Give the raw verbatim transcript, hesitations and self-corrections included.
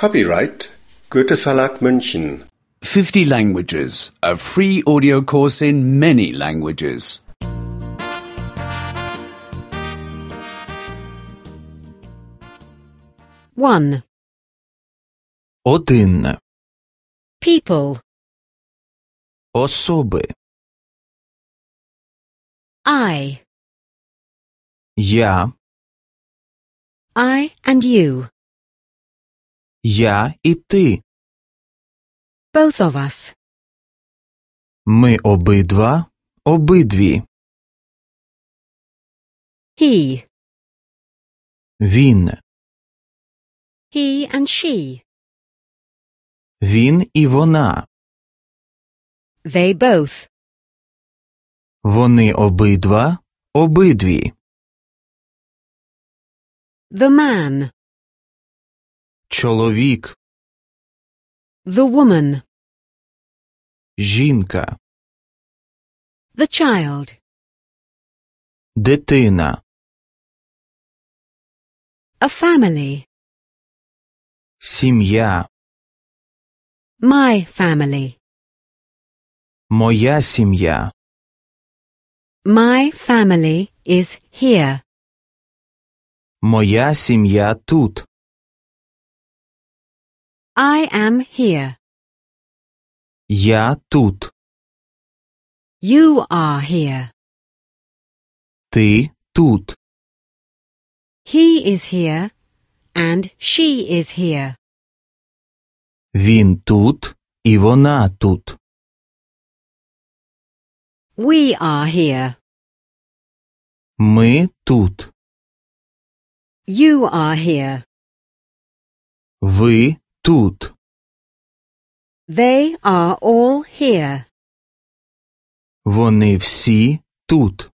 Copyright Goethe Verlag München. fifty languages. A free audio course in many languages. One. Один. People. Особи. I. Я. I and you. Я і ти. Both of us. Ми обидва, обидві. He. Він. He and she. Він і вона. They both. Вони обидва, обидві. The man. Чоловік. The woman. Жінка. The child. Дитина. A family. Сім'я. My family. Моя сім'я. My family is here. Моя сім'я тут. I am here. Я тут. You are here. Ти тут. He is here and she is here. Він тут і вона тут. We are here. Ми тут. You are here. Ви тут. They are all here. Вони всі тут.